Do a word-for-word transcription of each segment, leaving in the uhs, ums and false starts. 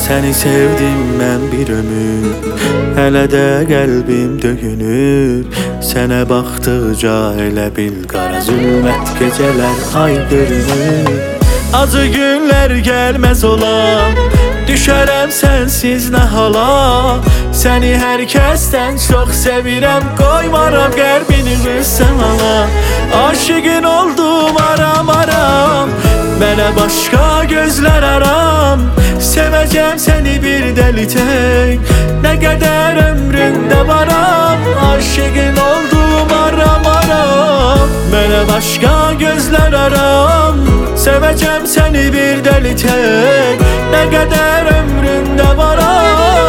Səni sevdim mən bir ömür, hələ də qəlbim döyünür. Sənə baxdıqca elə bil qara zülmət gecələr ay görünür. Acı günlər gəlməz ola, düşərəm sənsiz nə hala. Səni hər kəsdən çox sevirəm, qoymaram qəlbini qıssan ala. Aşığın oldum aram aram, mənə başqa gözlər aram. Sevəcəm səni bir dəli tək, nə qədər ömründə varam. Aşığın oldum aram aram, mənə başqa gözlər aram. Sevəcəm səni bir dəli tək, nə qədər ömründə varam.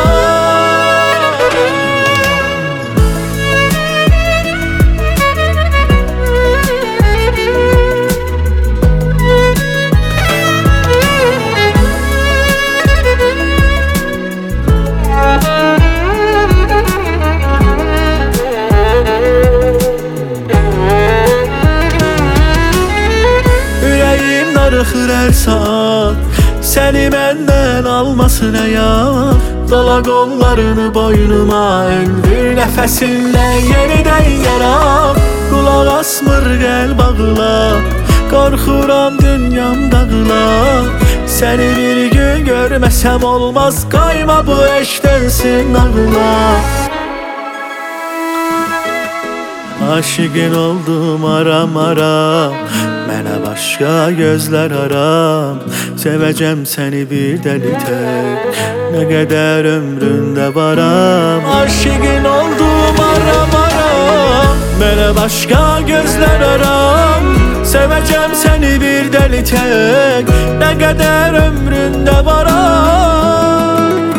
Darıxır hər saat, səni məndən almasın əyan. Dola qollarını boynuma, öldür nəfəsinlə yenidən yaram. Qulaq asmır qəlb ağla, qorxuram dünyam dağıla. Səni bir gün görməsəm olmaz, qayma bu eşdənsin ağla. Aşığın oldum aram aram, mənə başqa gözlər aram. Sevəcəm səni bir dəli tək, nə qədər ömründə varam. Aşığın oldum aram aram, mənə başqa gözlər aram. Sevəcəm səni bir dəli tək, nə qədər ömründə varam.